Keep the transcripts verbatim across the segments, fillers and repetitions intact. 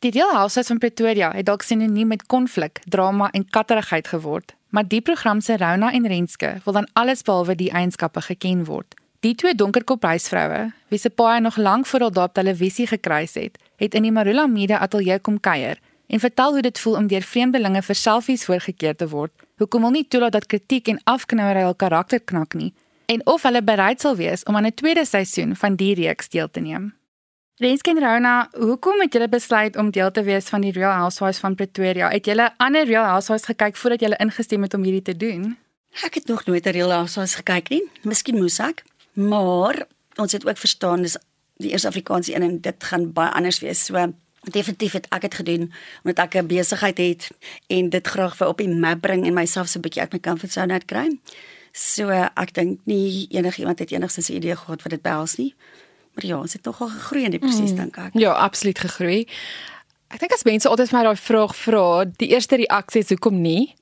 Die Real Housewives van Pretoria het dalk sinoniem met konflik, drama en katterigheid geword, maar die program se Rona en Renske wil dan alles behalwe die eienskappe geken word. Die twee donkerkop huisvroue, wie se paai nog lank voor hulle daar op televisie gekruis het, het in die Marula Media ateljee kom kuier en vertel hoe dit voel om deur vreemdelinge vir selfies voorgekeer te word, hoekom hulle nie toelaat dat kritiek en afknouery hul karakter knak nie, en of hulle bereid sal wees om aan 'n tweede seisoen van die reeks deel te neem. Renske en Rona, hoekom het julle besluit om deel te wees van die Real Housewives van Pretoria? Het julle ander Real Housewives gekyk voordat julle ingestem het om hierdie te doen? Ek het nog nooit 'n Real Housewives gekyk nie. Miskien moes ek, maar ons het ook verstaan dis die eerste Afrikaanse een en dit gaan baie anders wees. So definitief het ek dit gedoen omdat ek 'n besigheid het en dit graag vir op die map bring en myself so 'n bietjie uit my comfort zone uitkry. So ek dink nie enigiemand het enigstens 'n idee gehad wat dit behels nie. Maar ja, ons het nogal gegroei in die proses, mm. dink ek. Ja, absoluut gegroei. Ek dink as mense altyd vir my daai vraag vra, die eerste reaksie is hoekom nie?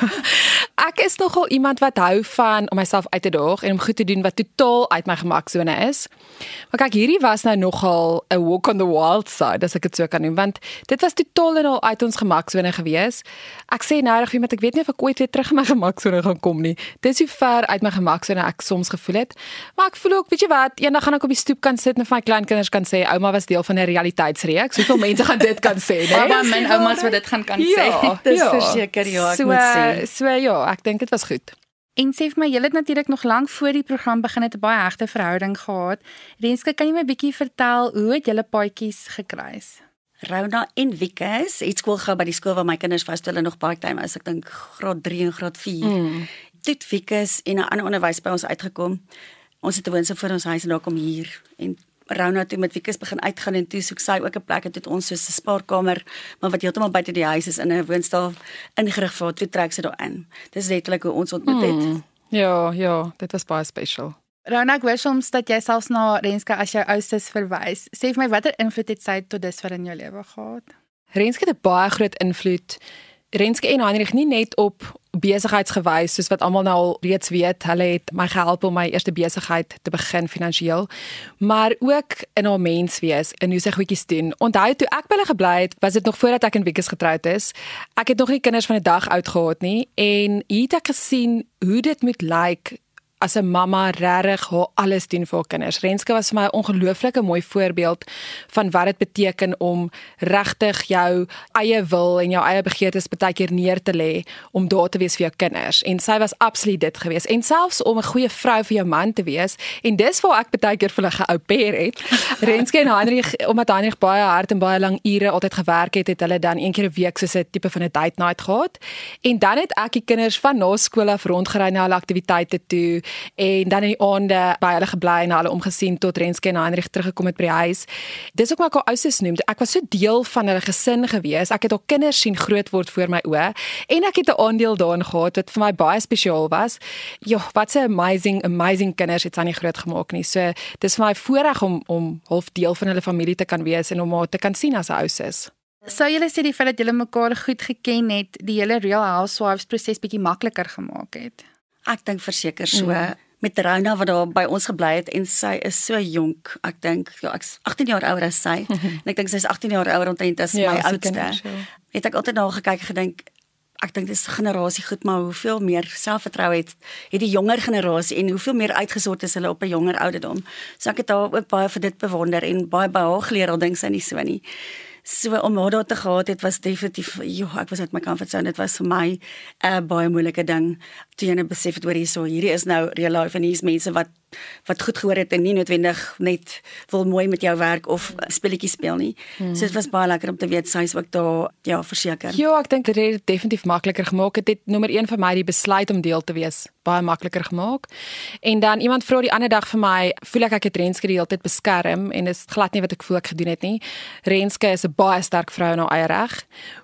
Ek is nogal iemand wat hou van om myself uit te daag en om goed te doen wat totaal uit my gemaksone is. Maar kyk, hierdie was nou nogal 'n walk on the wild side, as ek dit so kan noem, want dit was totaal en al uit ons gemaksone gewees. Ek sê nou reg, want ek weet nie of ek ooit weer terug in my gemaksone gaan kom nie. Dis hoe ver uit my gemaksone ek soms gevoel het. Maar ek voel ook, weet jy wat, eendag gaan ek op die stoep kan sit en vir my kleinkinders kan sê, ouma was deel van 'n realiteitsreeks. Hoeveel mense gaan dit kan sê, né? Nee? Maar my oumas wat dit gaan kan ja, sê. Dis ja. verseker, ja, ek so, moet sê. So ja, ek dink dit was goed. En sê vir my, julle het natuurlik nog lank voor die program begin het 'n baie hegte verhouding gehad. Renske, kan jy my 'n bietjie vertel hoe het julle paadjies gekruis? Rona en Wikus het skool gehou by die skool waar my kinders was toe hulle nog part-time is, ek dink graad drie en graad vier. Mm. Toe Wikus en 'n ander onderwys by ons uitgekom. Ons het 'n woonstel voor ons huis en daar kom hier en Rona toe met Wikus begin uitgaan en toe soek sy ook 'n plek en toe het ons so 'n spaarkamer, maar wat heeltemal buite die huis is in 'n woonstel ingerig vir haar, toe trek sy daarin. Dis letterlik hoe ons ontmoet het. Mm. Ja, ja, dit was baie special. Rona, ek hoor soms dat jy selfs na Renske as jou oustes verwys. Sê vir my, watter invloed het sy tot dusver in jou lewe gehad? Renske het 'n baie groot invloed. Renske en Heinrich nie net op besigheidsgewys, soos wat almal nou al reeds weet, hulle het my gehelp om my eerste besigheid te begin finansiëel, maar ook in haar menswees en hoe sy goedjies doen. Onthou toe ek by hulle gebly het, was dit nog voordat ek en Wikus getroud is. Ek het nog nie kinders van 'n dag oud gehad nie en hier het ek gesien hoe dit moet lyk as 'n mamma regtig haar alles doen vir haar kinders. Renske was vir my 'n ongelooflike mooi voorbeeld van wat dit beteken om regtig jou eie wil en jou eie begeertes baie keer neer te lê om daar te wees vir jou kinders. En sy was absoluut dit gewees. En selfs om 'n goeie vrou vir jou man te wees. En dis waar ek baie keer vir hulle ge-au pair het. Renske en Heinrich, omdat Heinrich baie hard en baie lang ure altyd gewerk het, het hulle dan een keer 'n week soos 'n tipe van 'n date night gehad. En dan het ek die kinders van na skool af rondgery na hulle aktiwiteite toe. En dan in die aande by hulle gebly en hulle omgesien tot Renske en Heinrich teruggekom het by die huis. Dis ook wat ek haar oudste noem. Ek was so deel van hulle gesin gewees. Ek het al kinders sien groot word voor my oë en ek het 'n aandeel daarin gehad wat vir my baie spesiaal was. Ja, wat 'n amazing amazing kinders het sy nie groot gemaak nie. So dis vir my voorreg om om half deel van hulle familie te kan wees en om haar te kan sien as 'n ousus. Sou julle sê die feit dat julle mekaar goed geken het, die hele Real Housewives proses bietjie makliker gemaak het? Ek dink verseker so. Mm. Met Rona wat daar by ons gebly het en sy is so jonk. Ek dink ja, ek's agtien jaar ouer as sy. En ek dink sy's agtien jaar ouer omtrent as ja, my as oudste. Kinders, ja. Het ek altyd na gekyk en gedink ek dink dis generasie goed, maar hoeveel meer selfvertroue het het die jonger generasie en hoeveel meer uitgesort is hulle op 'n jonger ouderdom. So ek het haar ook baie vir dit bewonder en baie by haar geleer, al dink sy nie so nie. So om haar daar te gehad het was definitief, joh, ek was uit my comfort zone. Dit was vir my 'n uh, baie moeilike ding. Toe jy net besef het hoor hierso, hierdie is nou real life en hier's mense wat wat goed gehoor het en nie noodwendig net wil mooi met jou werk of spelletjies speel nie. Hmm. So dit was baie lekker om te weet sy is ook daar, ja, verseker. Ja, ek dink dit het dit definitief makliker gemaak. Het dit nommer een vir my die besluit om deel te wees baie makliker gemaak. En dan iemand vra die ander dag vir my, voel ek ek het Renske die hele tyd beskerm en dis glad nie wat ek voel ek gedoen het nie. Renske is 'n baie sterk vrou in haar eie reg,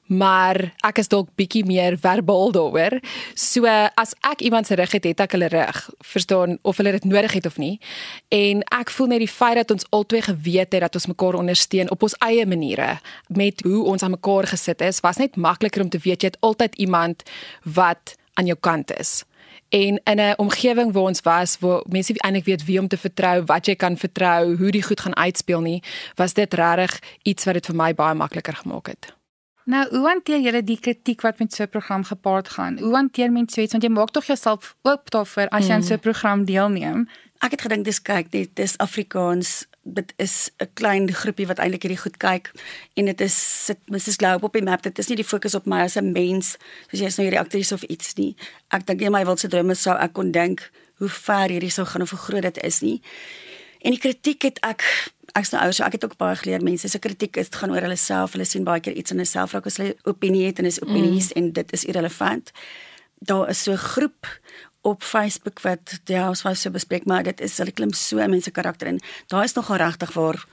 maar ek is dalk bietjie meer verbaal daaroor. So as ek iemand se rug het, het ek hulle rug. Verstaan of hulle dit nodig het of nie. En ek voel net die feit dat ons albei geweet het dat ons mekaar ondersteun op ons eie maniere met hoe ons aan mekaar gesit is, was net makliker om te weet jy het altyd iemand wat aan jou kant is. En in 'n omgewing waar ons was, waar mense eintlik weet wie om te vertrou, wat jy kan vertrou, hoe die goed gaan uitspeel nie, was dit regtig iets wat dit vir my baie makliker gemaak het. Nou, hoe hanteer julle die kritiek wat met so 'n program gepaard gaan? Hoe hanteer mens so iets? Want jy maak tog jouself oop daarvoor as jy aan so 'n program deelneem. Ek het gedink dis kyk, dit is Afrikaans. Dit is 'n klein groepie wat eintlik hierdie goed kyk en dit is sit missus Globe op die map. Dit is nie die fokus op my as 'n mens, soos jy is nou hierdie aktrise of iets nie. Ek dink in my wildste drome sou ek kon dink hoe ver hierdie sou gaan of hoe groot dit is nie. En die kritiek het ek ek's nou ouer, so ek het ook baie geleer mense se kritiek is gaan oor hulle self. Hulle sien baie keer iets in hulle self raak as hulle opinie het en is opinies mm. en dit is irrelevant. Daar is so 'n groep op Facebook wat die Housewives so bespreek, maar dit is, hulle klim so in mense karakter in. Daar is nogal regtig waar,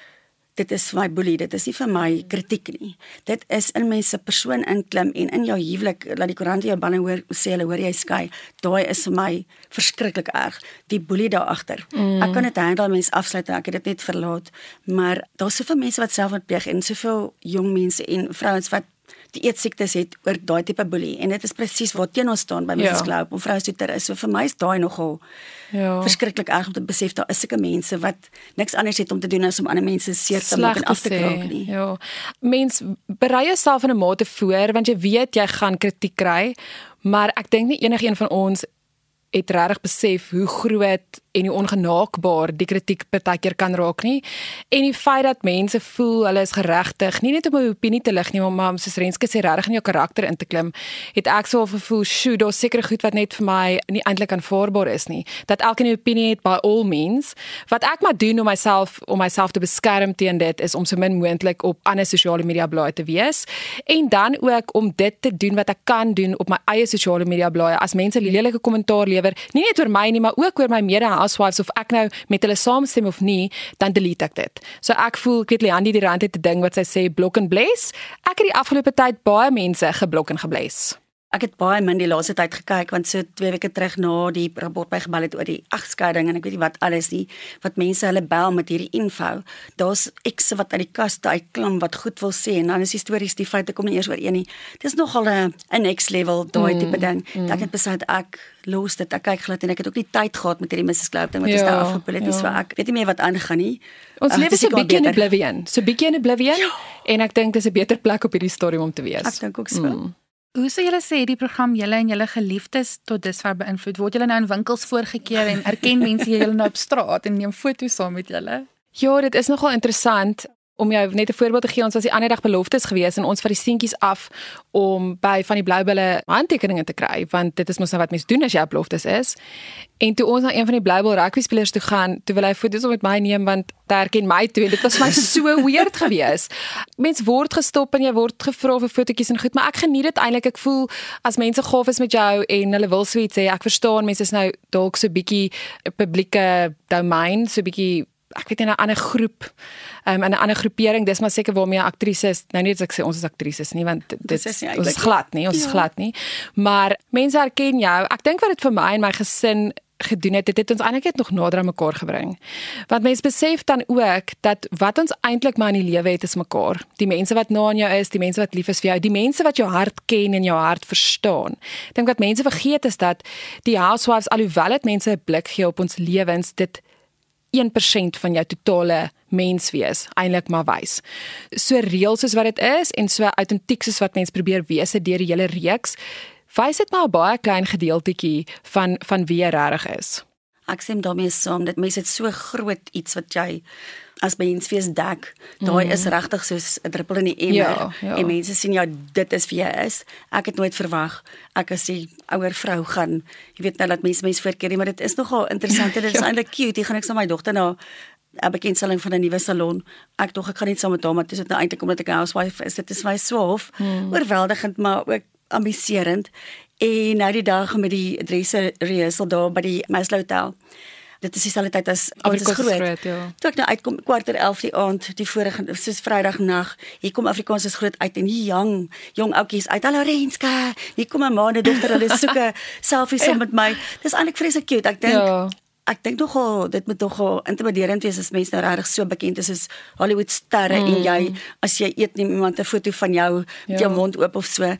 dit is vir my boelie, dit is nie vir my kritiek nie. Dit is in mense persoon inklim en in jou huwelik, laat die koerante jou banne hoor, sê hulle hoor jy skei, daai is vir my verskriklik erg, die boelie daar agter. Mm. Ek kan dit handel, mense afsluit, ek het dit net verlaat, maar daar's soveel mense wat selfmoord pleeg en soveel jong mense en vrouens wat die eetsiektes het oor daai tipe boelie en dit is presies waar teen ons staan by missus Globe om vroue soeter is. So vir my is daai nogal ja. verskriklik erg om te besef daar is sulke mense wat niks anders het om te doen as om ander mense seer te maak en af te kraak nie. Ja. Mens berei jouself in 'n mate voor want jy weet jy gaan kritiek kry, maar ek dink nie enigeen van ons het regtig besef hoe groot en hoe ongenaakbaar die kritiek partykeer kan raak nie. En die feit dat mense voel hulle is geregtig, nie net om 'n opinie te lig nie, maar soos Renske sê regtig in jou karakter in te klim, het ek so gevoel, "Sjoe, daar's sekere goed wat net vir my nie eintlik aanvaarbaar is nie." Dat elkeen 'n opinie het by all means. Wat ek maar doen om myself om myself te beskerm teen dit is om so min moontlik op ander sosiale media blaaie te wees en dan ook om dit te doen wat ek kan doen op my eie sosiale media blaaie. As mense lelike kommentaar lewer, nie net oor my nie, maar ook oor my mede-housewives of ek nou met hulle saamstem of nie, dan delete ek dit. So ek voel, ek weet Leandi die rand het 'n ding wat sy sê blok en bless. Ek het die afgelope tyd baie mense geblok en gebless. Ek het baie min die laaste tyd gekyk want so twee weke terug na die rapport by gebel het oor die egskeiding en ek weet nie wat alles nie, wat mense hulle bel met hierdie info. Daar's ekse wat uit die kaste uitklim wat goed wil sê en dan is die stories die feite kom nie eers ooreen nie. Dis nogal 'n 'n next level daai mm, tipe ding. Mm. Ek het besluit ek los dit. Ek kyk glad en ek het ook nie tyd gehad met hierdie missus Globe ding wat ja, is nou afgeloop het. Dis vir ek weet nie meer wat aangaan nie. Ons lewe so 'n bietjie in oblivion. So 'n bietjie in oblivion ja. En ek dink dis 'n beter plek op hierdie stadium om te wees. Ek dink ook so. Mm. Hoe sou julle sê die program julle en julle geliefdes tot dusver beïnvloed? Word julle nou in winkels voorgekeer en erken mense julle nou op straat en neem foto's saam met julle? Ja, dit is nogal interessant. Om jou net 'n voorbeeld te gee, ons was die ander dag beloftes gewees en ons vat die seentjies af om by van die Bloubulle handtekeninge te kry, want dit is mos nou wat mense doen as jy op beloftes is. En toe ons na een van die Bloubulle rugby spelers toe gaan, toe wil hy foto's met my neem want hy herken my toe en dit was vir my so weird gewees. Mens word gestop en jy word gevra vir fotootjies en goed, maar ek geniet dit eintlik. Ek voel as mense gaaf is met jou en hulle wil so iets sê, ek verstaan mense is nou dalk so bietjie publieke domein, so bietjie ek weet nie 'n ander groep, um, in 'n ander groepering, dis maar seker waarmee aktrises, nou nie as ek sê ons is aktrises nie, want dit is ons is glad nie, ons ja. is glad nie, maar mense herken jou. Ek dink wat dit vir my en my gesin gedoen het, dit het ons eintlik net nog nader aan mekaar gebring. Want mense besef dan ook dat wat ons eintlik maar in die lewe het is mekaar. Die mense wat na aan jou is, die mense wat lief is vir jou, die mense wat jou hart ken en jou hart verstaan. Ek dink wat mense vergeet is dat die housewives, alhoewel dit mense 'n blik gee op ons lewens, dit een persent van jou totale menswees eintlik maar wys. So reël soos wat dit is en so autentiek soos wat mens probeer wees deur die hele reeks, wys dit maar 'n baie klein gedeeltjie van van wie jy regtig is. Ek sê daarmee saam dat mense het so groot iets wat jy as menswees dek. Daai mm. is regtig soos 'n druppel in die emmer ja, ja. en mense sien ja, dit is wie jy is. Ek het nooit verwag ek as die ouer vrou gaan, jy weet nou dat mense mense voorkeer nie, maar dit is nogal interessant en dit is ja. eintlik cute. Ek gaan ek saam my dogter na 'n bekendstelling van 'n nuwe salon. Ek dog ek gaan net saam met haar, maar dis dit nou eintlik omdat ek 'n housewife is. Dit is my swaaf, mm. oorweldigend maar ook ambiserend. En nou die dag met die adresse rehearsal daar by die Maslow Hotel. Dit is dieselfde tyd as ons is groot. groot ja. Toe ek nou uitkom kwartier elf die aand, die vorige soos Vrydagnag, hier kom Afrikaans is groot uit en hier jong, jong oudjies uit. Hallo Renske, hier kom 'n ma en 'n dogter, hulle soek 'n selfie saam met my. Dis eintlik vreeslik cute. Ek dink ja. Ek dink nogal dit moet nogal intimiderend wees as mense nou regtig so bekend is as Hollywood sterre mm. en jy as jy eet neem iemand 'n foto van jou met ja. jou mond oop of so.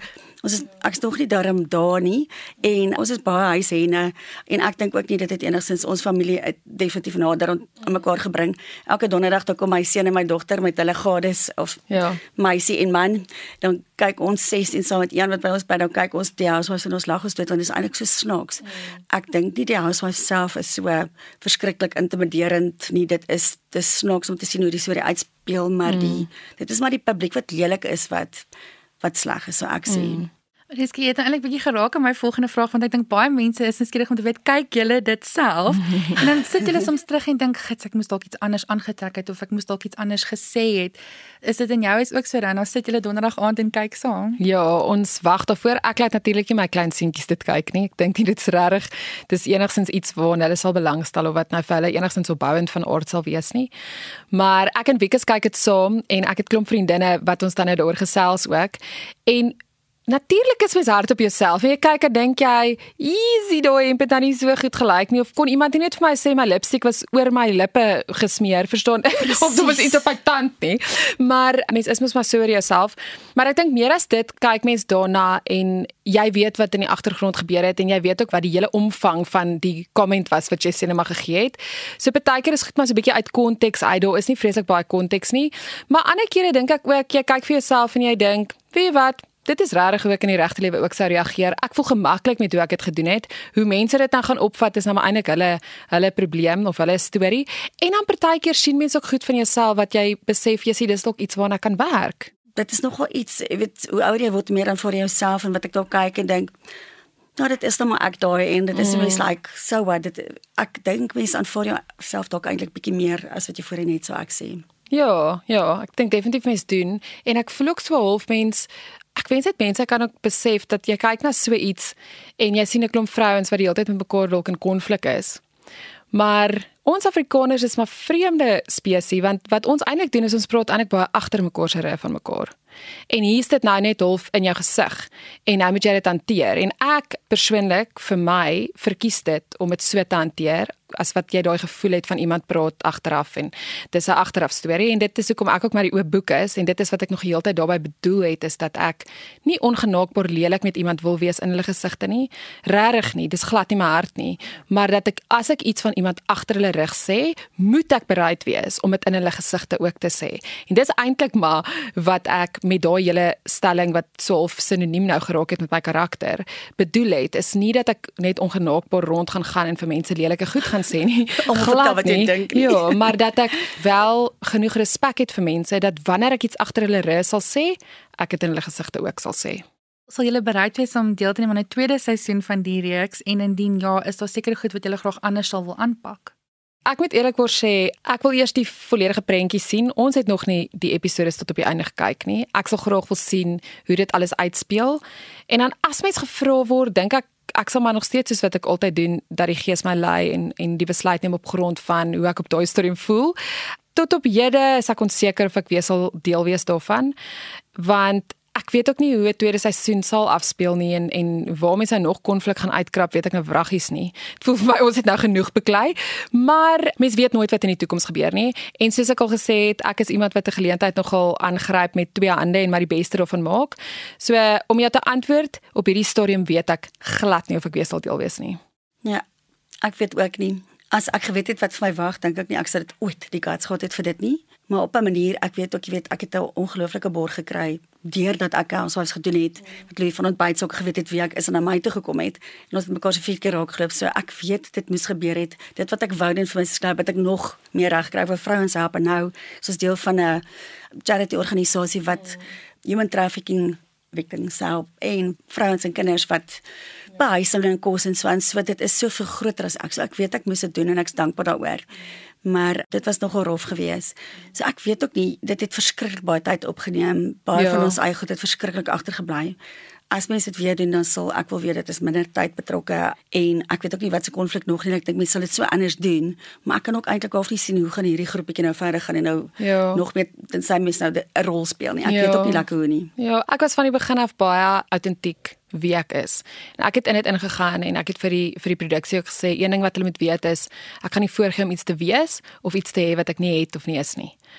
Ons is ek's nog nie daarom daar nie en ons is baie huishenne en ek dink ook nie dit het enigstens ons familie uit definitief nader aan mekaar gebring. Elke donderdag dan kom my seun en my dogter met hulle gades of Ja. meisie en man, dan kyk ons ses en saam met een wat by ons by dan kyk ons die Housewives en ons lag ons dood want dit is eintlik so snaaks. Mm. Ek dink nie die Housewives self is so verskriklik intimiderend nie, dit is dis snaaks om te sien hoe die storie uitspeel, maar mm. die dit is maar die publiek wat lelik is wat wat sleg is, so ek sê. Mm. Dis jy het eintlik bietjie geraak aan my volgende vraag want ek dink baie mense is nuuskierig om te weet, kyk julle dit self en dan sit julle soms terug en dink, gits, ek moes dalk iets anders aangetrek het of ek moes dalk iets anders gesê het. Is dit in jou is ook so dan, dan sit julle donderdag aand en kyk saam? Ja, ons wag daarvoor. Ek laat natuurlik nie my klein seentjies dit kyk nie. Ek dink nie dit is regtig. Dis enigstens iets waarna hulle sal belangstel of wat nou vir hulle enigstens opbouend van aard sal wees nie. Maar ek en Wieke kyk dit saam en ek het klomp vriendinne wat ons dan nou daaroor gesels ook. En natuurlik is mens hard op jouself en jy kyk en dink jy, easy daai en dit dan nie so goed gelyk nie of kon iemand net vir my sê my lipstick was oor my lippe gesmeer, verstaan? Of dit was iets op my tand nie. Maar mens is mos maar so oor jouself. Maar ek dink meer as dit kyk mens daarna en jy weet wat in die agtergrond gebeur het en jy weet ook wat die hele omvang van die comment was wat jy sinema gegee het. So partykeer is goed maar so 'n bietjie uit konteks uit. Daar is nie vreeslik baie konteks nie. Maar ander kere dink ek ook jy kyk vir jouself en jy dink, weet jy wat? Dit is rarig hoe ek in die regte lewe ook sou reageer. Ek voel gemaklik met hoe ek dit gedoen het. Hoe mense dit dan gaan opvat is nou maar eintlik hulle hulle probleem of hulle storie. En dan partykeer sien mense ook goed van jouself wat jy besef jy sien dis dalk iets waarna kan werk. Dit is nogal iets, jy weet, hoe ouer jy word meer dan vir jouself en wat ek daar kyk en dink, nou dit is nou maar ek daai en dit is mm. mens like, so what, dit, ek dink mens aan vir jouself dalk eintlik bietjie meer as wat jy voorheen net so ek sê. Ja, ja, ek dink definitief mens doen en ek voel ook so half mens Ek wens dit mense kan ook besef dat jy kyk na so iets en jy sien 'n klomp vrouens wat die hele tyd met mekaar dalk in konflik is. Maar ons Afrikaners is maar vreemde spesies want wat ons eintlik doen is ons praat eintlik baie agter mekaar se reg van mekaar. En hier is dit nou net half in jou gesig en nou moet jy dit hanteer en ek persoonlik vir my verkies dit om dit so te hanteer as wat jy daai gevoel het van iemand praat agteraf en dis 'n agteraf storie en dit is hoekom ek ook maar die oop boek is en dit is wat ek nog die hele tyd daarbey bedoel het is dat ek nie ongenaakbaar lelik met iemand wil wees in hulle gesigte nie, regtig nie, dis glad nie my hart nie, maar dat ek as ek iets van iemand agter hulle rug sê, moet ek bereid wees om dit in hulle gesigte ook te sê. En dis eintlik maar wat ek met daai hele stelling wat so half sinoniem nou geraak het met my karakter bedoel het, is nie dat ek net ongenaakbaar rond gaan gaan en vir mense lelike goed gaan sê nie, glad wat jy dink nie. Ja, maar dat ek wel genoeg respek het vir mense, dat wanneer ek iets agter hulle rug sal sê, ek dit in hulle gesigte ook sal sê. Sal julle bereid wees om deel te neem aan 'n tweede seisoen van die reeks en indien ja, is daar seker goed wat julle graag anders sal wil aanpak? Ek moet eerlikwaar sê, ek wil eers die volledige prentjie sien. Ons het nog nie die episodes tot op die einde gekyk nie. Ek sal graag wil sien hoe dit alles uitspeel. En dan as mens gevra word, dink ek ek sal maar nog steeds soos wat ek altyd doen, dat die gees my lei en en die besluit neem op grond van hoe ek op daai storie voel. Tot op hede is ek onseker of ek weer sal deel wees daarvan, want ek weet ook nie hoe 'n tweede seisoen sal afspeel nie en en waar mense nog konflik gaan uitkrap, weet ek nou wraggies nie. Dit voel vir my ons het nou genoeg beklei, maar mens weet nooit wat in die toekoms gebeur nie. En soos ek al gesê het, ek is iemand wat 'n geleentheid nogal aangryp met twee hande en maar die beste daarvan maak. So om jou te antwoord, op hierdie stadium weet ek glad nie of ek weer sal deel wees nie. Ja, ek weet ook nie. As ek geweet het wat vir my wag, dink ek nie ek sou dit ooit die guts gehad het vir dit nie. Maar op 'n manier, ek weet ook, jy weet, ek het 'n ongelooflike borg gekry deurdat ek Housewives gedoen het. Met Louis van Ontbyt ook geweet het wie ek is en na my toe gekom het. En ons het mekaar so vier keer raak geloop. So ek weet dit moes gebeur het. Dit wat ek wou doen vir my skryf, wat ek nog meer reg kry vir vrouens help en nou soos deel van 'n charity organisasie wat human trafficking victims help en vrouens en kinders wat behuising en kos en so aan. So dit is soveel groter as ek. So ek weet ek moes dit doen en ek's dankbaar daaroor. Maar dit was nogal rof geweest. So ek weet ook nie, dit het verskriklik baie tyd opgeneem. Baie Ja. van ons eie goed het verskriklik agtergebly. As mense dit weer doen, dan sal ek wil weet dit is minder tyd betrokke en ek weet ook nie wat se konflik nog nie. Ek dink mense sal dit so anders doen, maar ek kan ook eintlik half nie sien hoe gaan hierdie groepetjie nou verder gaan en nou Ja. nog meer tensy mense nou 'n rol speel nie. Ek Ja. weet ook nie lekker hoe nie. Ja, ek was van die begin af baie autentiek wie ek is. En ek het in dit ingegaan en ek het vir die vir die produksie ook gesê, een ding wat hulle moet weet is, ek gaan nie voorgee om iets te wees of iets te hê wat ek nie het of nie is nie.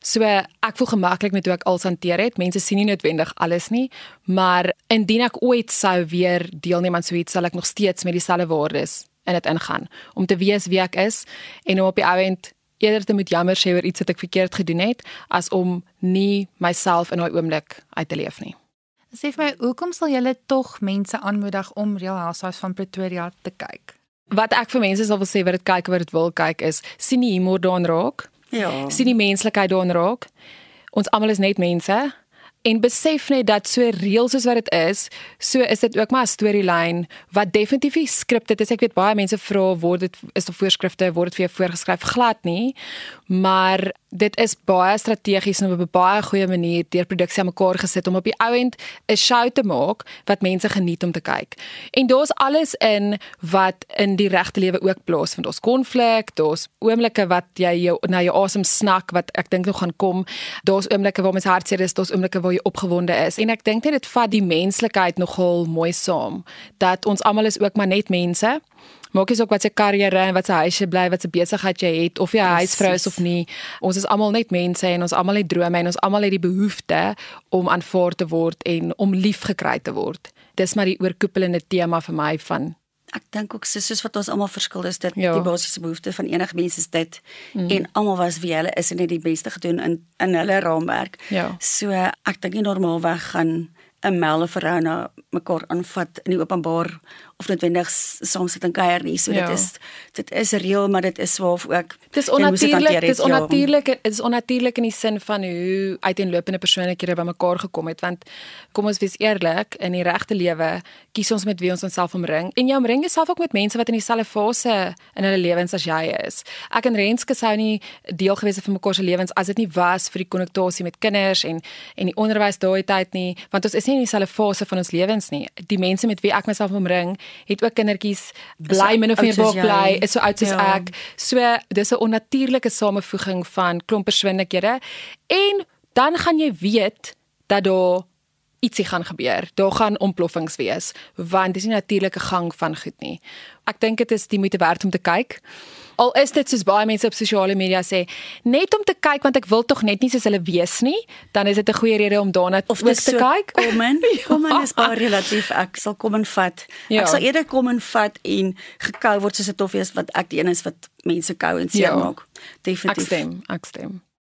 So ek voel gemaklik met hoe ek alles hanteer het. Mense sien nie noodwendig alles nie, maar indien ek ooit sou weer deelneem aan so iets, sal ek nog steeds met dieselfde waardes in dit ingaan, om te weet wie ek is en om op die ou end eerder te moet jammer sê oor iets wat ek verkeerd gedoen het, as om nie myself in daai oomblik uit te leef nie. Sê vir my, hoekom sal julle tog mense aanmoedig om Real Housewives van Pretoria te kyk? Wat ek vir mense sal wil sê wat dit kyk wat dit wil kyk is, sien die humor daarin raak, Ja. sien die menslikheid daarin raak. Ons almal is net mense. En besef net dat so reël soos wat dit is, so is dit ook maar 'n storielyn wat definitief nie skripted is. Ek weet baie mense vra, word dit is daar voorskrifte, word dit vir jou voorgeskryf? Glad nie, maar dit is baie strategies en op 'n baie goeie manier deur produksie aan mekaar gesit om op die ou end 'n show te maak wat mense geniet om te kyk. En daar's alles in wat in die regte lewe ook plaasvind. Daar's konflik, daar's oomblikke wat jy jou na jou asem snak wat ek dink nog gaan kom. Daar's oomblikke waar mens hartseer is, daar's oomblikke waar jy opgewonde is. En ek dink net dit vat die menslikheid nogal mooi saam, dat ons almal is ook maar net mense. Maak nie saak wat se karriere en wat se huisie bly, wat se besigheid jy het, of jy 'n huisvrou is of nie. Ons is almal net mense en ons almal het drome en ons almal het die behoefte om aanvaar te word en om lief gekry te word. Dis maar die oorkoepelende tema vir my van Ek dink ook soos wat ons almal verskil is, dit Ja. die basiese behoefte van enige mens is dit. Mm. En almal was wie hulle is en het die beste gedoen in in hulle raamwerk. Ja. So ek dink nie normaalweg gaan 'n Mel of Rona mekaar aanvat in die openbaar of noodwendig saam sit en kuier nie. So Ja. dit is dit is reëel, maar dit is swaar ook. Dis jy moes dit onnatuurlik, hanteer dis het, ja. onnatuurlik, dit is onnatuurlik in die sin van hoe uiteenlopende persoonlikhede bymekaar gekom het, want kom ons wees eerlik, in die regte lewe kies ons met wie ons onsself omring en jy omring jouself ook met mense wat in dieselfde fase in hulle lewens as jy is. Ek en Renske sou nie deel gewees het van mekaar se lewens as dit nie was vir die konnektasie met kinders en en die onderwys daai tyd nie, want ons is nie in dieselfde fase van ons lewens nie. Die mense met wie ek myself omring, het ook kindertjies, bly min of meer oud soos baie bly, jy. is so oud soos Ja. ek. So dis 'n onnatuurlike samevoeging van klomp persoonlikhede en dan gaan jy weet dat daar ietsie gaan gebeur. Daar gaan ontploffings wees, want dis nie 'n natuurlike gang van goed nie. Ek dink dit is die moeite werd om te kyk. Al is dit soos baie mense op sosiale media sê, net om te kyk want ek wil tog net nie soos hulle wees nie, dan is dit 'n goeie rede om daarna ook Of dis te so kyk. kom in, kom in is baie relatief. Ek sal kom en vat. Ja. Ek sal eerder kom en vat en gekou word soos 'n toffie is wat ek die een is wat mense kou en Ja. seermaak. Ek Definitief. stem, ek stem.